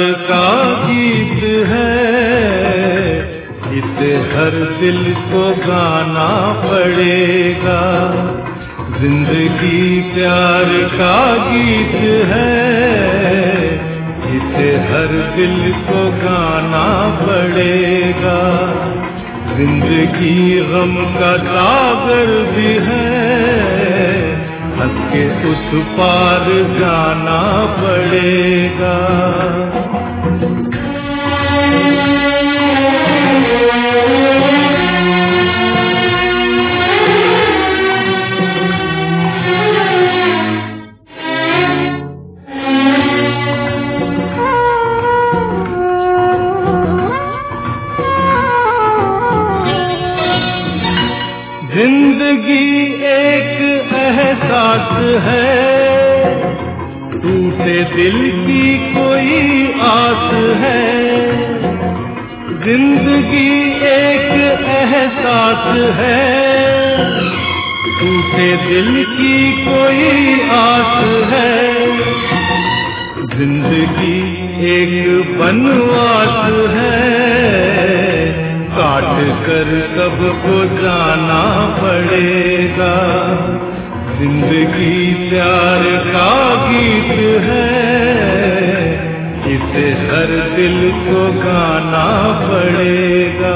का गीत है, इसे हर दिल को गाना पड़ेगा। जिंदगी प्यार का गीत है, इसे हर दिल को गाना पड़ेगा। जिंदगी गम का सागर भी है, हंस के उस पार जाना पड़ेगा। जिंदगी एक एहसास है, टूटे दिल की कोई आस है। जिंदगी एक एहसास है, टूटे दिल की कोई आस है। जिंदगी एक बनवास है, काट कर सबको जाना पड़ेगा। जिंदगी प्यार का गीत है, इसे हर दिल को गाना पड़ेगा।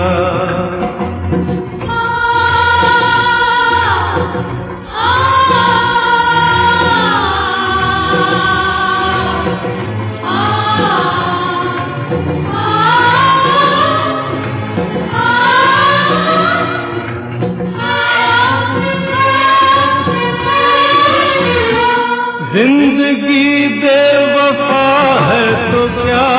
जिंदगी बेवफा है तो क्या,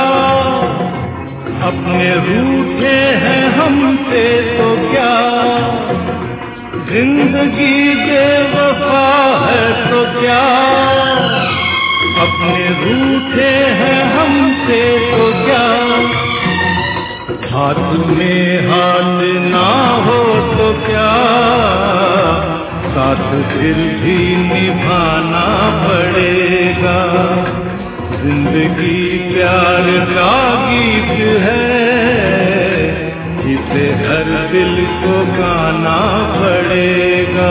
अपने रूठे हैं हमसे तो क्या। जिंदगी बेवफा है तो क्या, अपने रूठे हैं हमसे तो क्या। हाथ में हाथ ना हो तो क्या, साथ फिर भी निभाना पड़ेगा। जिंदगी प्यार का गीत है, इसे हर दिल को गाना पड़ेगा।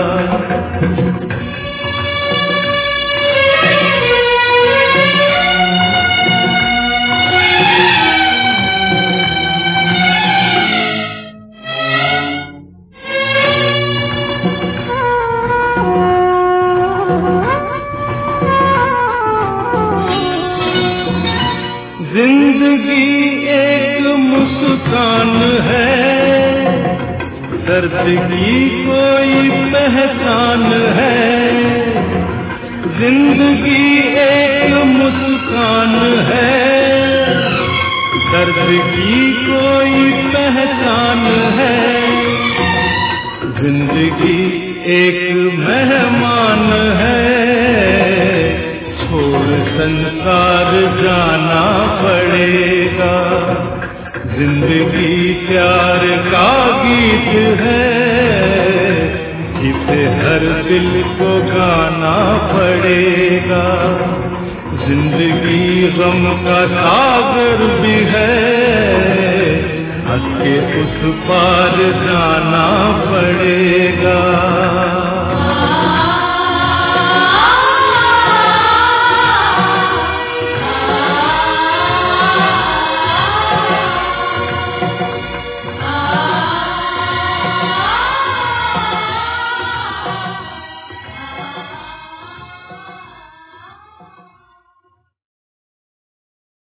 जिंदगी एक मुस्कान है, दर्द की कोई पहचान है। जिंदगी एक मुस्कान है, दर्द की कोई पहचान है। जिंदगी एक मेहमान है, छोड़ संसार जाना पड़ेगा। जिंदगी प्यार का गीत है, इसे हर दिल को गाना पड़ेगा। जिंदगी गम का सागर भी है, हंस के उस पार जाना पड़ेगा।